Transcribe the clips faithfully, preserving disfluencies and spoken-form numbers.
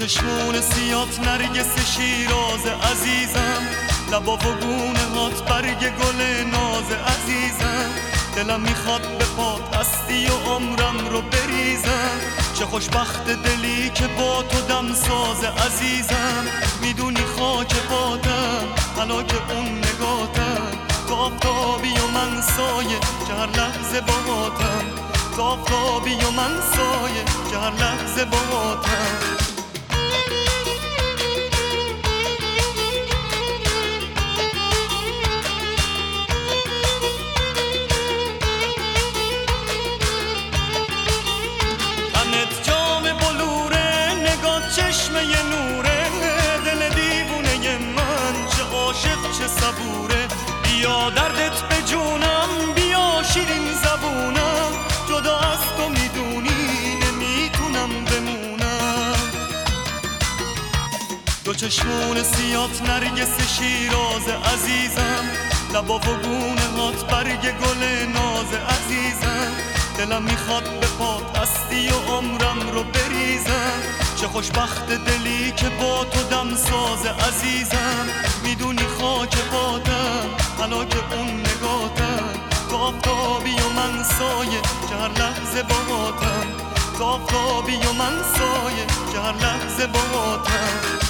چشمون سیات نرگس شیراز عزیزم، لبا و گونه هات برگ گل ناز عزیزم. دلم میخواد به پات هستی و عمرم رو بریزم. چه خوشبخت دلی که با تو دم ساز عزیزم. میدونی خاک پاتم هلاک اون نگاتم. تو آفتابی و من سایه که هر لحظه باهاتم. تو آفتابی و من سایه که هر لحظه باهاتم. چشمه ی نوره دل دیوونه من، چه عاشق چه صبوره. بیا دردت به جونم، بیا شیرین زبونم. جدا از تو میدونی نمیتونم بمونم. دو چشمون سیات نرگس شیراز عزیزم، لبا و گونه هات برگ گل ناز عزیزم. دلم میخواد به پات هستی و عمرم رو بریزم. چه خوشبخت دلی که با تو دم ساز عزیزم. میدونی خاک پاتم هلاک اون نگاتم. تو آفتابی و من سایه که هر لحظه باهاتم. تو آفتابی و من سایه که هر لحظه باهاتم.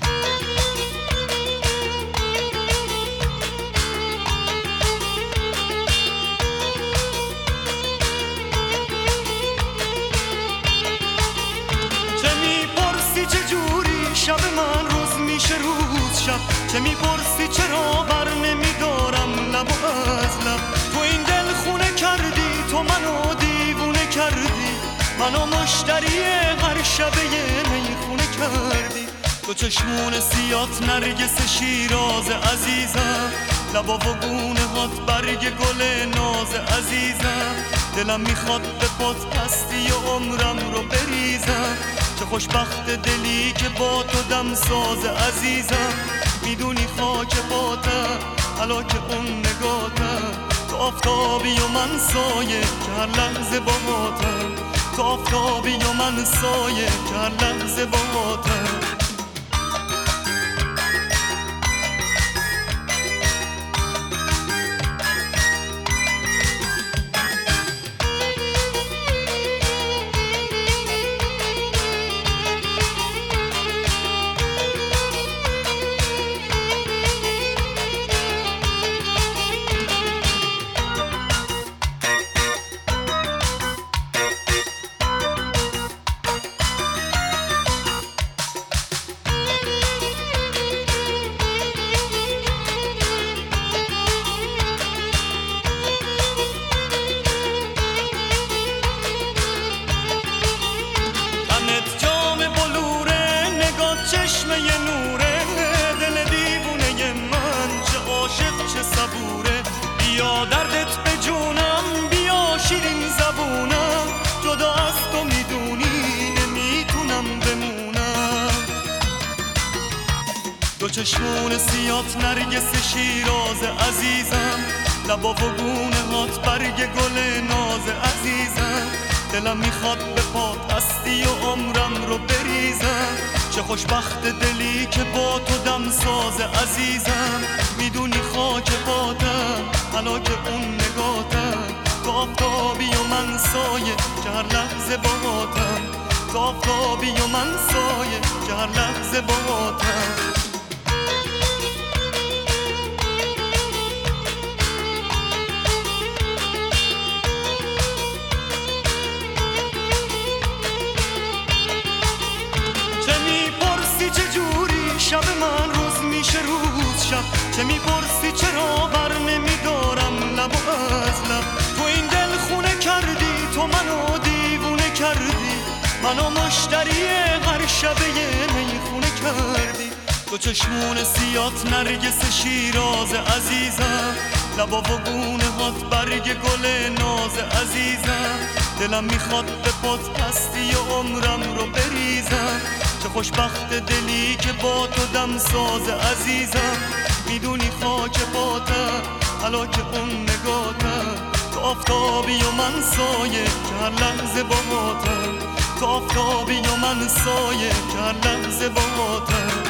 شب من روز میشه روز شب، چه میپرسی چرا بر نمیدارم لب و از لب. تو این دل خونه کردی، تو منو دیوونه کردی. منو مشتری هر شبه میخونه کردی. تو چشمون سیات نرگس شیراز عزیزم، لبا و گونه هات برگ گل ناز عزیزم. دلم میخواد به پات هستی و عمرم رو بریزم. چه خوشبخت دلی که با تو دم ساز عزیزم. میدونی خاک پاتم هلاک اون نگاتم. تو آفتابی و من سایه که هر لحظه باهاتم. تو آفتابی و من سایه که هر لحظه باهاتم. چشمه ی نوره دل دیوونه من، چه عاشق چه صبوره. بیا دردت به جونم، بیا شیرین زبونم. جدا از تو میدونی نمیتونم بمونم. دو چشمون سیات نرگس شیراز عزیزم، لبا و گونه هات برگ گل ناز عزیزم. دلم میخواد به پات هستی و عمرم رو بریزم. چه خوشبخت دلی که با تو دم ساز عزیزم. میدونی خاک پاتم هلاک اون نگاتم. تو آفتابی و من سایه که هر لحظه باهاتم. تو آفتابی و من سایه که هر لحظه باهاتم. شب من روز میشه روز شب، چه میپرسی چرا بر نمیدارم لب و از لب. تو این دل خونه کردی، تو منو دیوونه کردی. منو مشتری هر شبه میخونه کردی. تو چشمون سیات نرگس شیراز عزیزم، لبا و گونه هات برگ گل ناز عزیزم. دلم میخواد به پات هستی و عمرم رو بریزم. چه خوشبخت دلی که با تو دم ساز عزیزم. میدونی خاک پاتم هلاک اون نگاتم. تو آفتابی و من سایه که هر لحظه باهاتم. تو آفتابی و من من سایه که هر لحظه با